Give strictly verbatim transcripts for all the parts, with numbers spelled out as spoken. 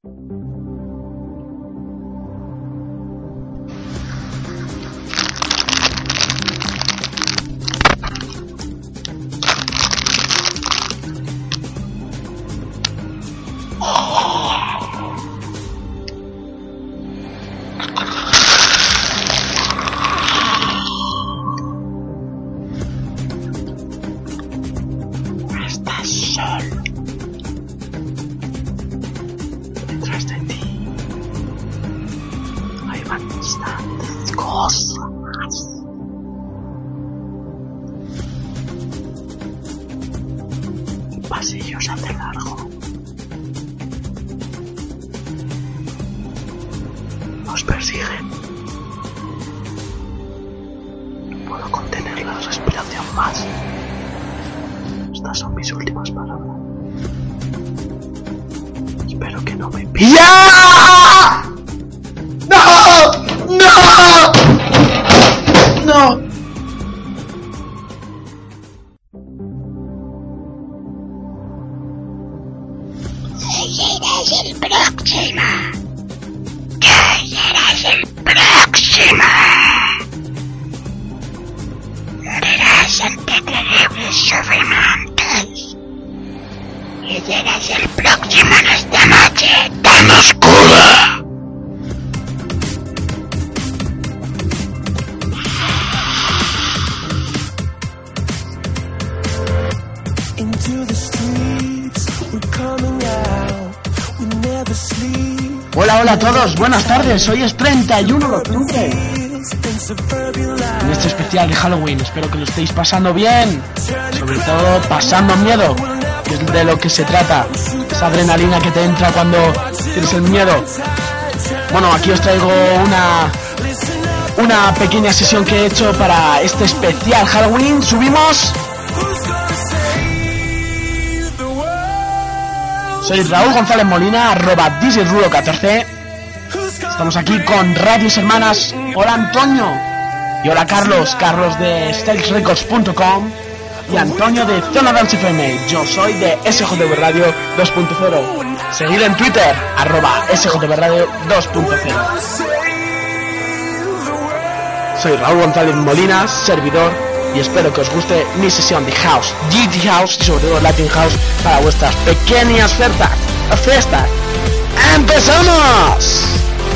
Pasillos hace largo. Nos persiguen. No puedo contener la respiración más. Estas son mis últimas palabras. Espero que no me pillen. ¡Ya! ¡No! ¡No! ¡No! Serás el próximo. Tú serás el próximo. Morirás ante terribles sufrimientos. Y serás el próximo en esta noche tan oscura. Hola, hola a todos, buenas tardes, hoy es treinta y uno de octubre. En este especial de Halloween, espero que lo estéis pasando bien. Sobre todo pasando miedo, que es de lo que se trata. Esa adrenalina que te entra cuando tienes el miedo. Bueno, aquí os traigo una, una pequeña sesión que he hecho para este especial Halloween. Subimos... Soy Raúl González Molina, arroba D J Rulo catorce. Estamos aquí con Radios Hermanas. Hola Antonio. Y hola Carlos, Carlos de styles records punto com. Y Antonio de Zona Dance F M. Yo soy de S J V Radio dos punto cero. Seguid en Twitter, arroba S J V Radio dos punto cero. Soy Raúl González Molina, servidor. Y espero que os guste mi sesión de House, G T House y sobre todo Latin House para vuestras pequeñas fiestas. fiestas. ¡Empezamos!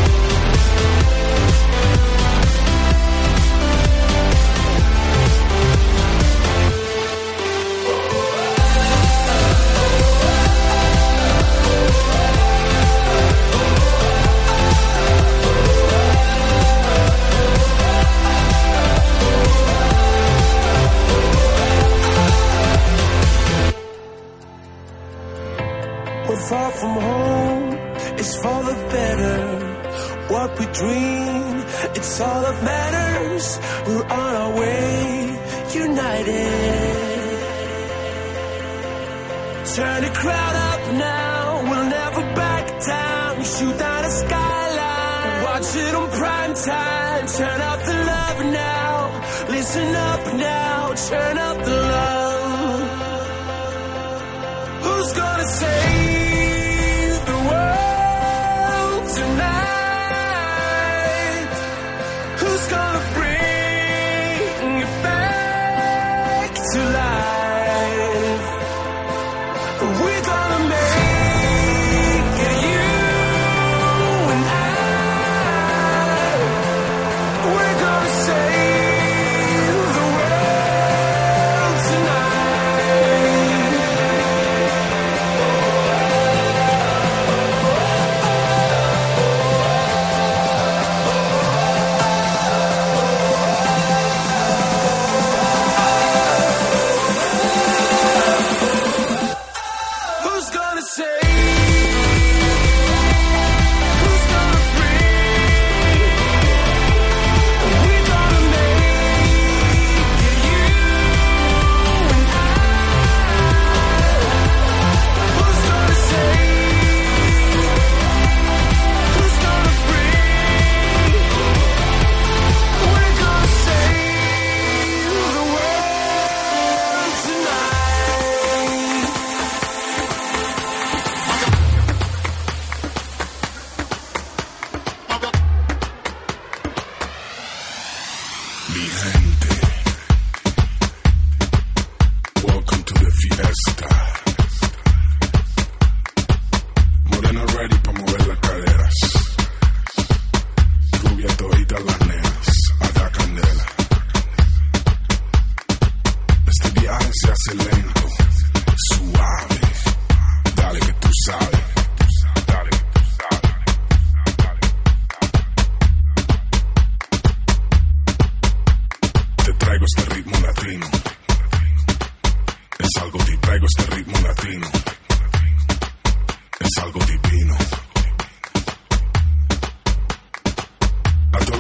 Far from home, it's for the better. What we dream, it's all that matters. We're on our way, united. Turn the crowd up now, we'll never back down. Shoot down the skyline, watch it on prime time. Turn up the love now, listen up now. Turn up the love. Who's gonna say tonight? Who's gonna bring it back to life? We're gonna make it, you and I. We're gonna save the world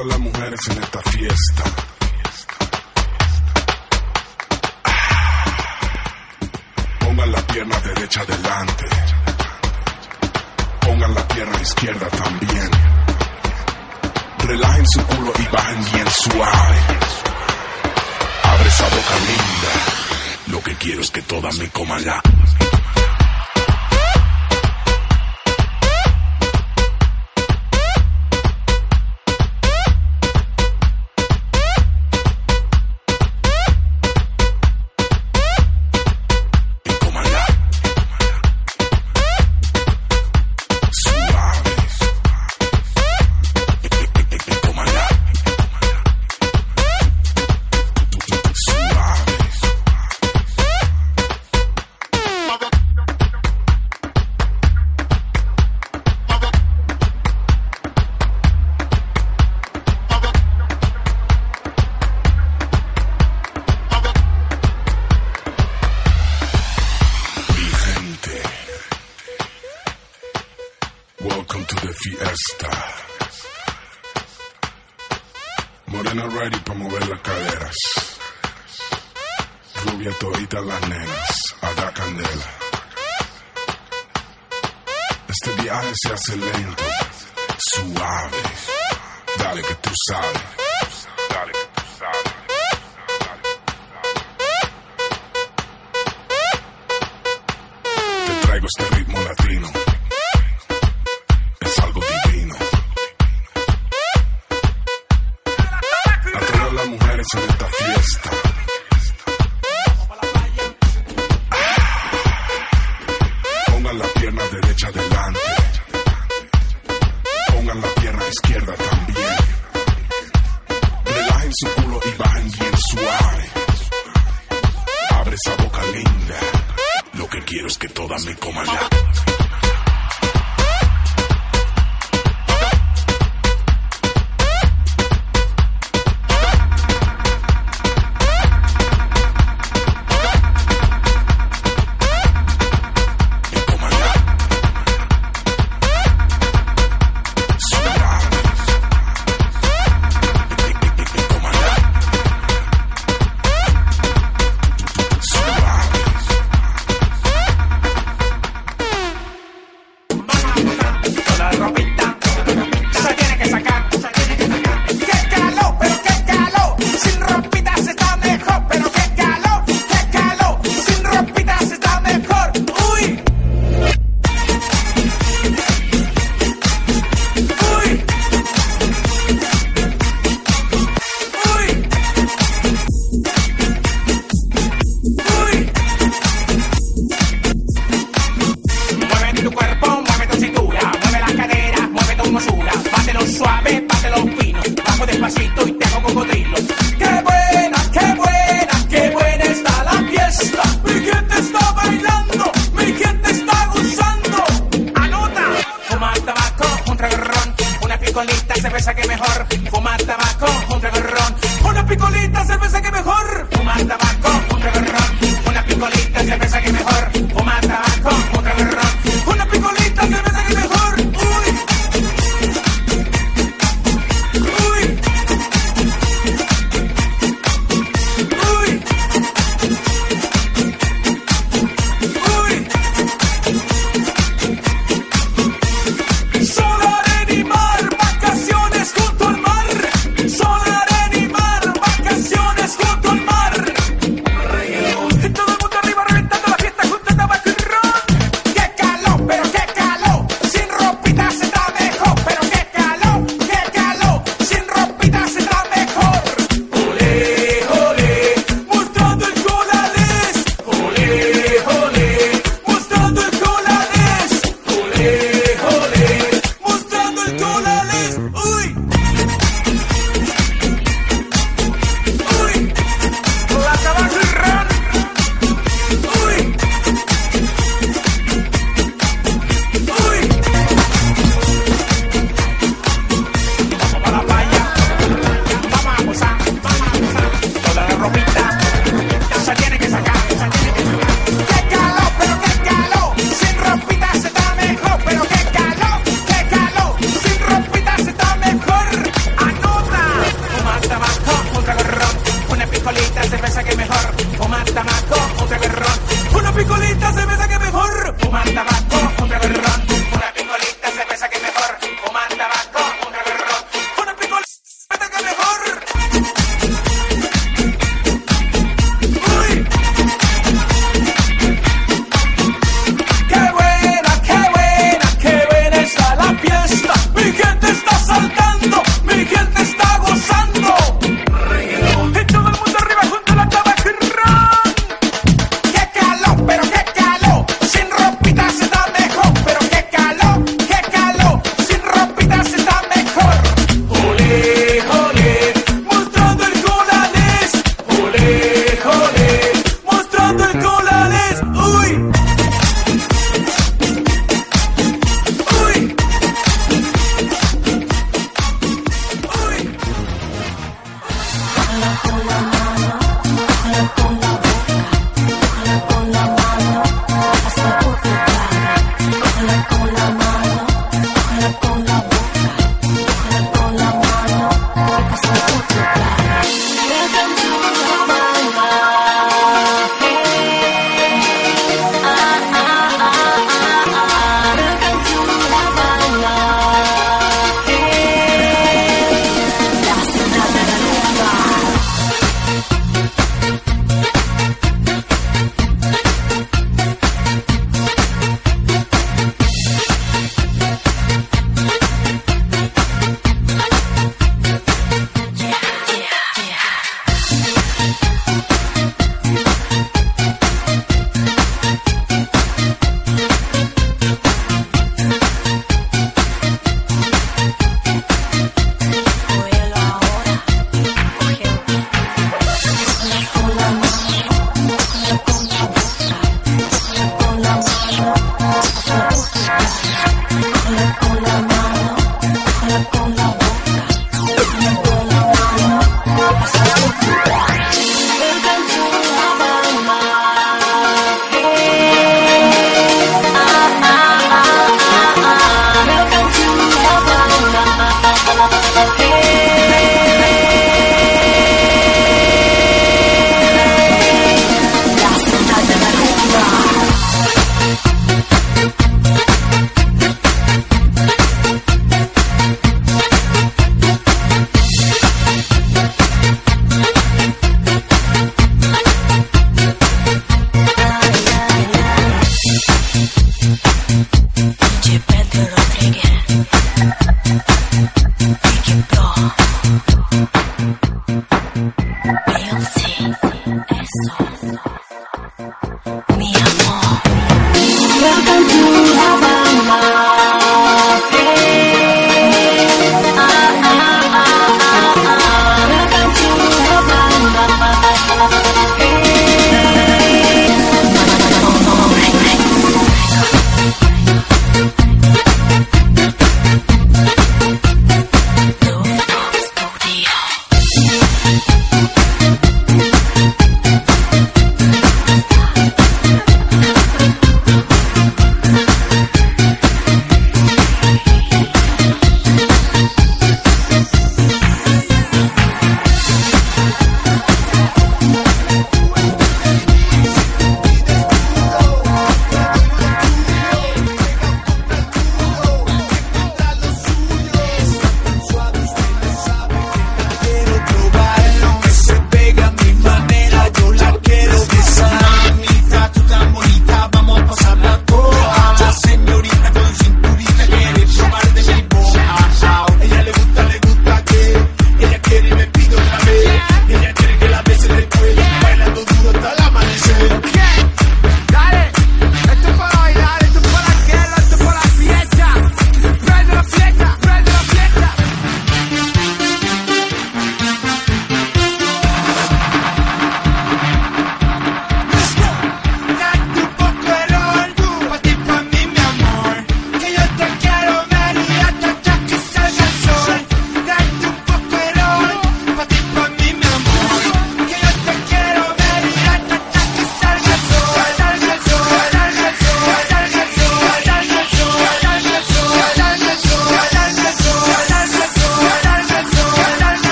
todas las mujeres en esta fiesta. Pongan la pierna derecha delante. Pongan la pierna izquierda también. Relajen su culo y bajen bien suave. Abre esa boca linda. Lo que quiero es que todas me coman la... Welcome to the fiesta. Morena ready pa' mover las caderas. Rubia todita las nenas, a dar candela. Este viaje se hace lento, suave. Dale que tú sabes. Dale que tú sabes. Te traigo este ritmo latino. Es algo divino. A todas las mujeres en esta fiesta. Pongan la pierna derecha delante. Pongan la pierna izquierda también. Relajen su culo y bajen bien suave. Abre esa boca linda. Lo que quiero es que todas me coman la... Todo el mundo arriba reventando la fiesta junto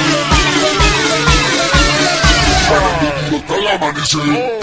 Hasta el amanecer.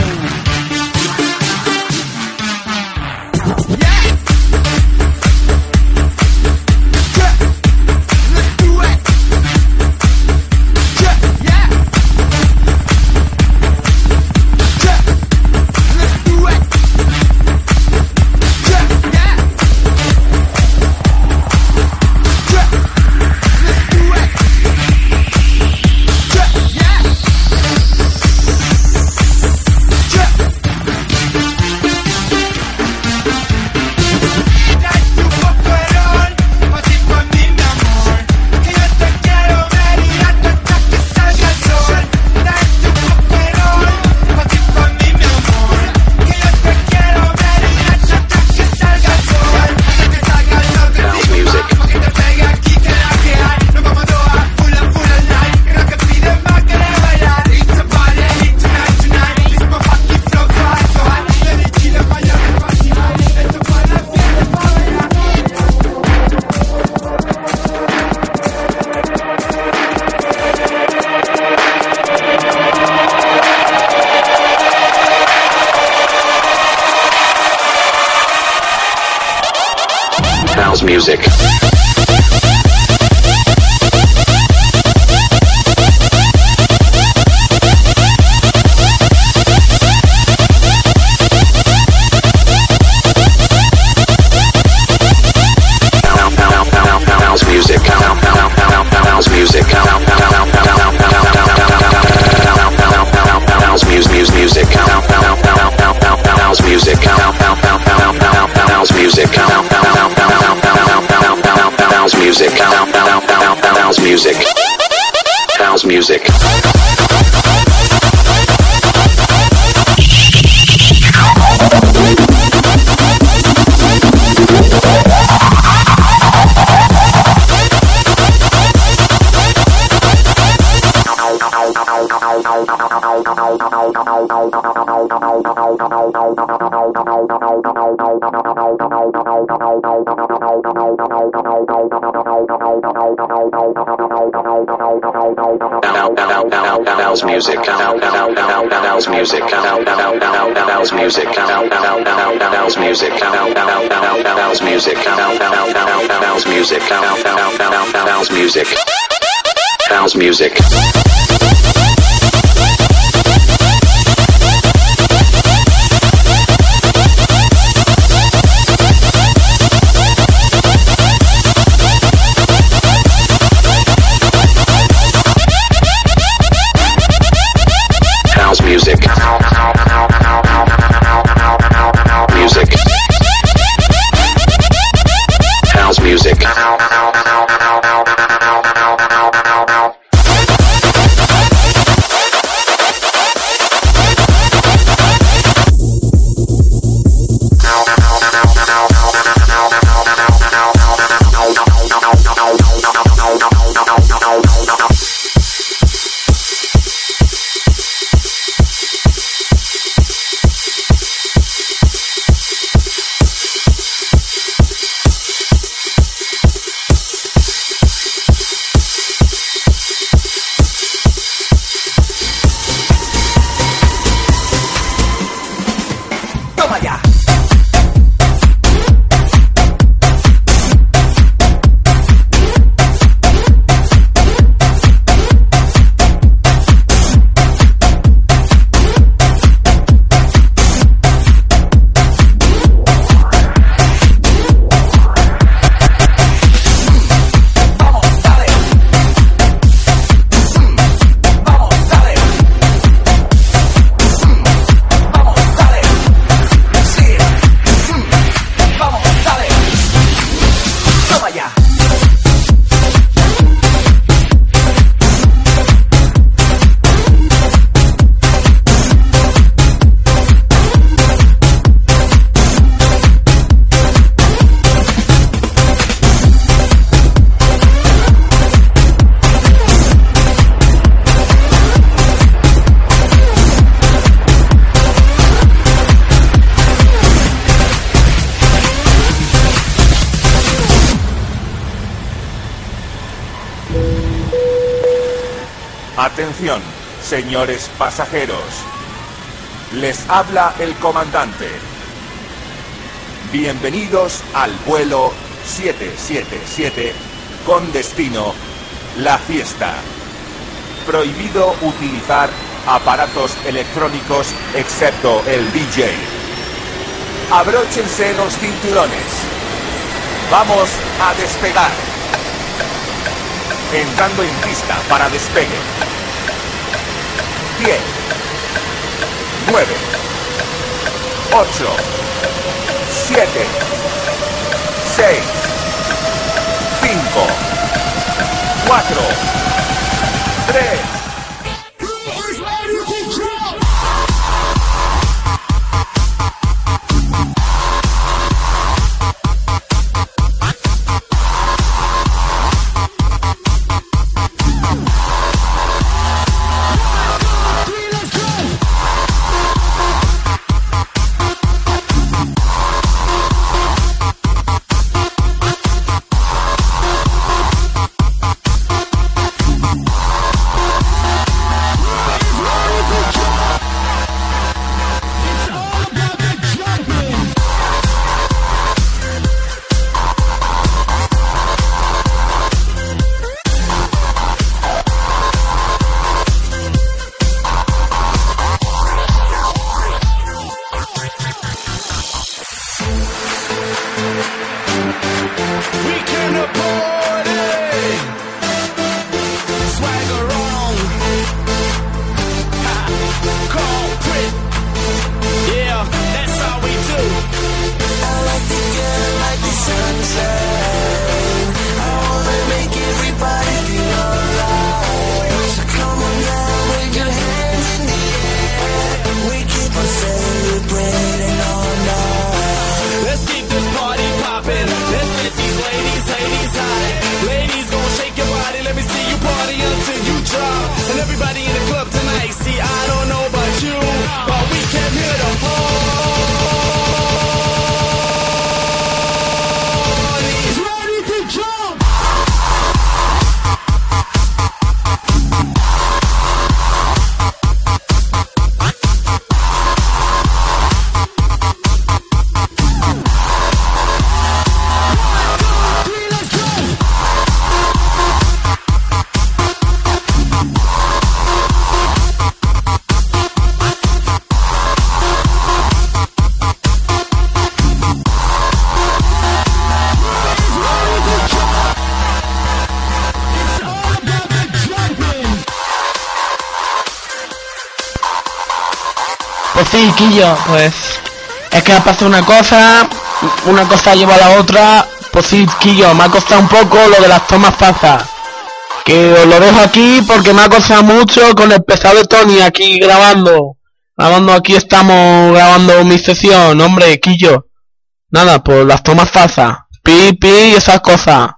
House music. House music. House music. House music. Music. Music. House music. House music. House music. House music. House music. House music, house music, house music, house music, house music, house music, house music, house music. Music. Music. House music. Atención, señores pasajeros. Les habla el comandante. Bienvenidos al vuelo siete siete siete con destino La Fiesta. Prohibido utilizar aparatos electrónicos excepto el D J. Abróchense los cinturones. Vamos a despegar. Entrando en pista para despegue. diez, nueve, ocho, siete, seis, cinco, cuatro, tres. Pues sí, Quillo, pues es que me ha pasado una cosa, una cosa lleva a la otra. Pues sí, Quillo, me ha costado un poco lo de las tomas falsas. Que os lo dejo aquí porque me ha costado mucho con el pesado de Tony aquí grabando. Grabando, aquí estamos grabando mi sesión, hombre, Quillo. Nada, pues las tomas falsas. Pi, pi y esas cosas.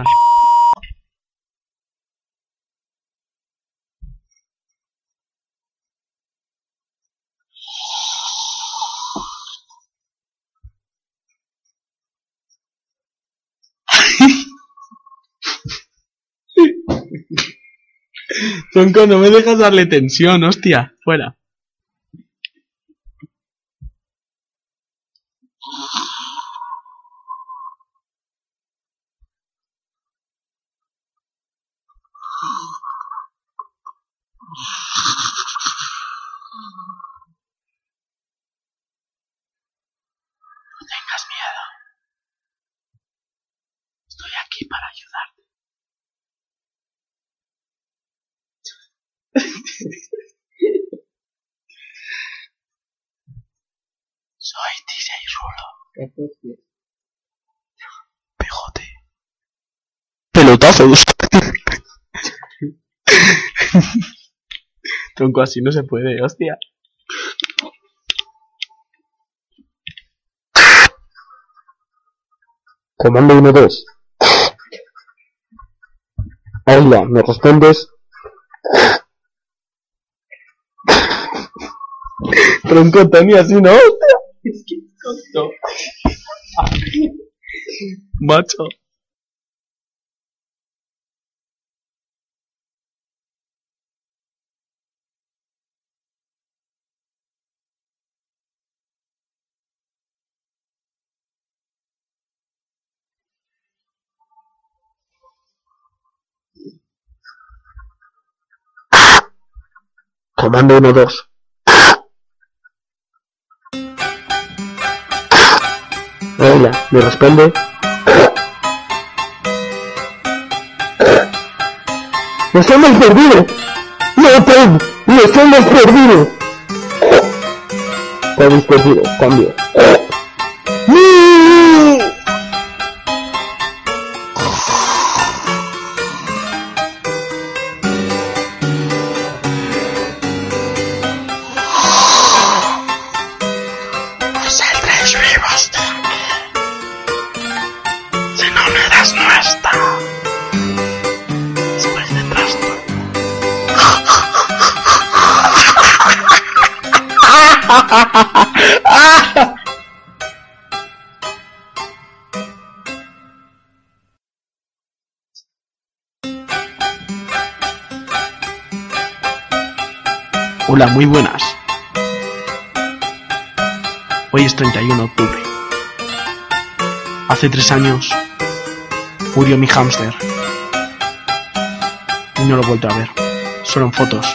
Tronco, no me dejas darle tensión, hostia, fuera. No tengas miedo. Estoy aquí para ayudarte. Soy D J Rulo. Pegote. Pelotazos. Tronco, así no se puede, hostia. Comando uno dos. Ayla, ¿me respondes? Tronco, Tony, así no, hostia. Es que tonto. Macho. Comando uno dos. Hola, ¿me responde? ¡Nos hemos perdido! ¡No, Tom! ¡Nos hemos perdido! Habéis perdido, cambio. No saldréis vivos de aquí. Si no me das nuestra. Estoy detrás tuyo. Hola, muy buenas. Hoy es treinta y uno de octubre. Hace tres años murió mi hámster. Y no lo he vuelto a ver. Solo en fotos.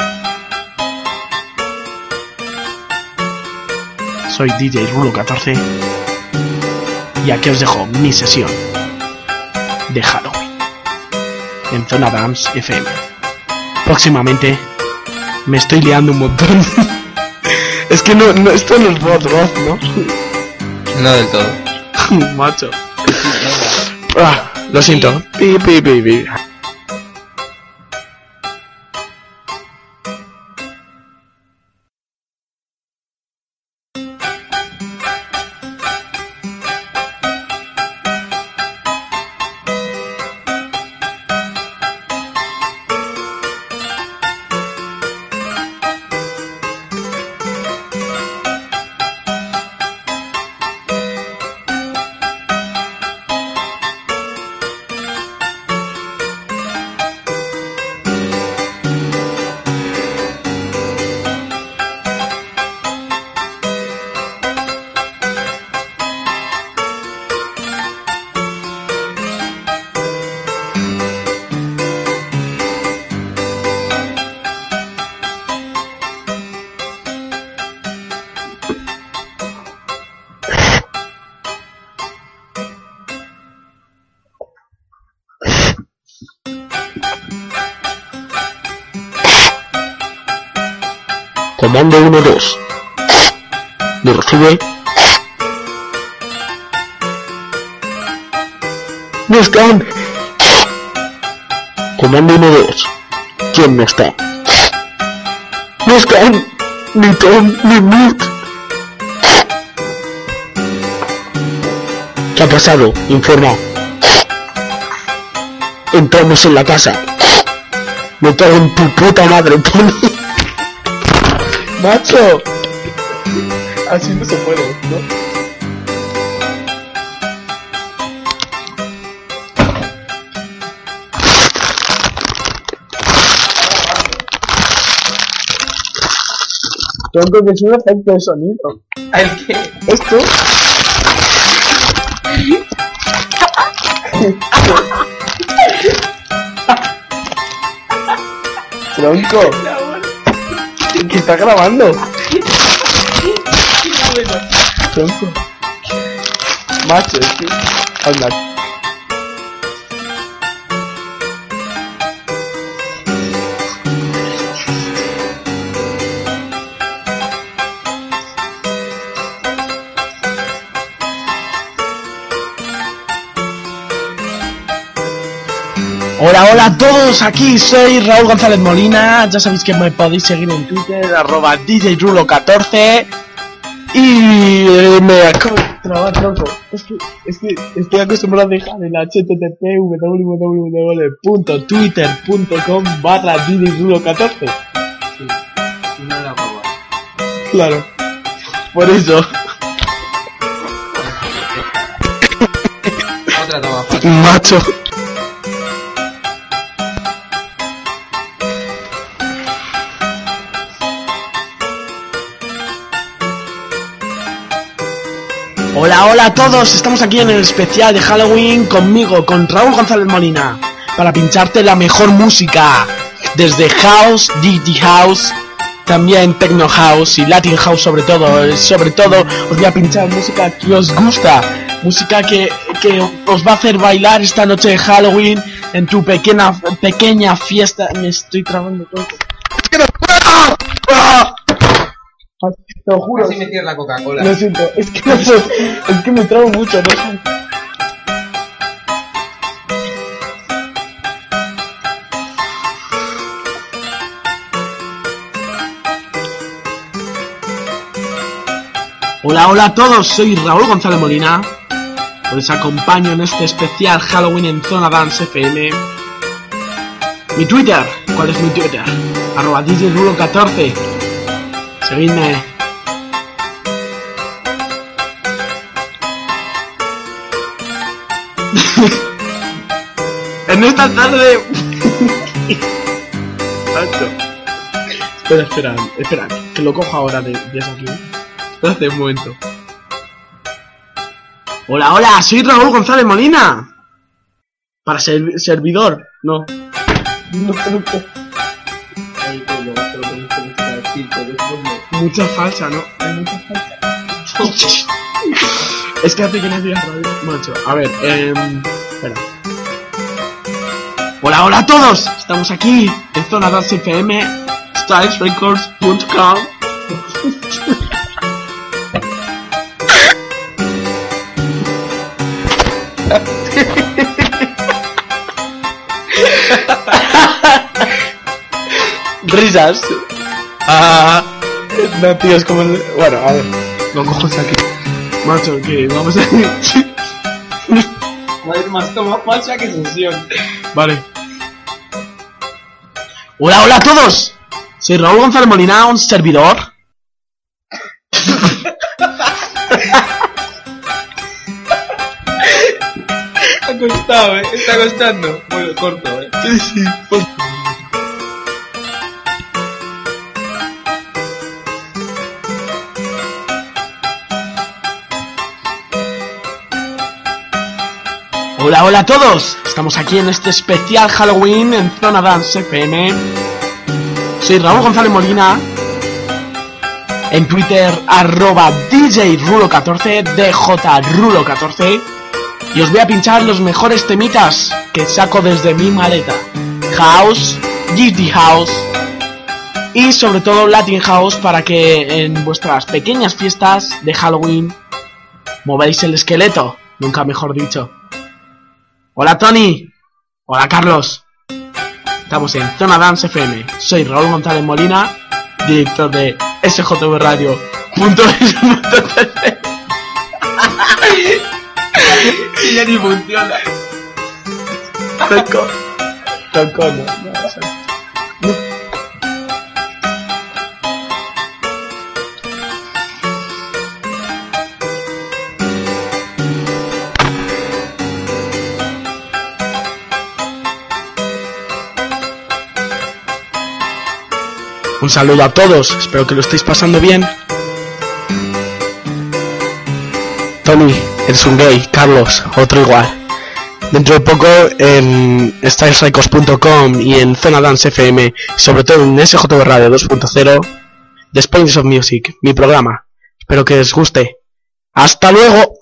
Soy D J Rulo catorce. Y aquí os dejo mi sesión de Halloween en Zona Dance F M. Próximamente me estoy liando un montón. Es que no, no, esto no es voz, voz, ¿no? No del todo. Macho. Ah, lo siento. Pi, pi, pi, pi. Comando uno dos. ¿Me recibe? ¡No están! Comando uno dos. ¿Quién no está? ¡No están! ¡Ni Tom ni Nick! ¿Qué ha pasado? Informa. Entramos en la casa. Me cago en tu puta madre, Tony. Macho. Así no se puede, ¿no? Tengo que es un efecto de sonido. ¿El qué? ¿Esto? Tronco. ¿Qué está grabando? Tronco. Macho, es que... Anda. Hola, hola a todos, aquí soy Raúl González Molina, ya sabéis que me podéis seguir en Twitter, arroba D J Rulo catorce, y eh, me acabo de trabar, tronco, es que, es que estoy acostumbrado a dejar el H T T P www punto twitter punto com barra D J Rulo catorce. Sí, y no la roba. Claro, por eso. Otra toma fácil. Macho. Hola, hola a todos, estamos aquí en el especial de Halloween conmigo, con Raúl González Molina, para pincharte la mejor música, desde House, D J House, también Techno House y Latin House sobre todo. Sobre todo os voy a pinchar música que os gusta, música que, que os va a hacer bailar esta noche de Halloween en tu pequeña pequeña fiesta. Me estoy trabando todo. ¡Ah! Te lo juro. Casi meter la Coca-Cola. Lo siento, es que no puedo, es que me trago mucho, ¿no? Hola, hola a todos, soy Raúl González Molina. Os acompaño en este especial Halloween en Zona Dance F M. Mi Twitter, ¿cuál es mi Twitter? Arroba D J Rulo catorce. Seguidme. En esta tarde. espera, espera, espera, que lo cojo ahora de, de eso aquí. Espérate un momento. Hola, hola, soy Raúl González Molina. Para ser servidor, no. No, no, no. Mucha falsa, ¿no? Hay mucha falsa. Es que hace que no hacía radio, macho. A ver, eh... espera. Hola, hola a todos. Estamos aquí en Zona Dance F M, styles records punto com. Risas. Ah, no, tío, es como el... Bueno, a ver, lo cojo aquí. Macho, que vamos a... Va a ir más toma falsa que sesión. Vale. Hola, hola a todos. Soy Raúl González Molina, un servidor. Ha costado, eh. Está costando. Bueno, corto, eh. Sí, sí. Pues... Hola, hola a todos. Estamos aquí en este especial Halloween en Zona Dance F M. Soy Raúl González Molina. En Twitter, arroba D J Rulo catorce, D J Rulo catorce. Y os voy a pinchar los mejores temitas que saco desde mi maleta. House, G D House y sobre todo Latin House, para que en vuestras pequeñas fiestas de Halloween movéis el esqueleto, nunca mejor dicho. Hola Tony. Hola Carlos. Estamos en Zona Dance F M. Soy Raúl González Molina, director de S J V Radio punto es. Y ya ni funciona. Toco. Toco, no. no, no. Un saludo a todos, espero que lo estéis pasando bien. Tony, eres un gay. Carlos, otro igual. Dentro de poco en styles records punto com y en Zona Dance F M, sobre todo en S J V Radio dos punto cero, The Spoils of Music, mi programa. Espero que les guste. ¡Hasta luego!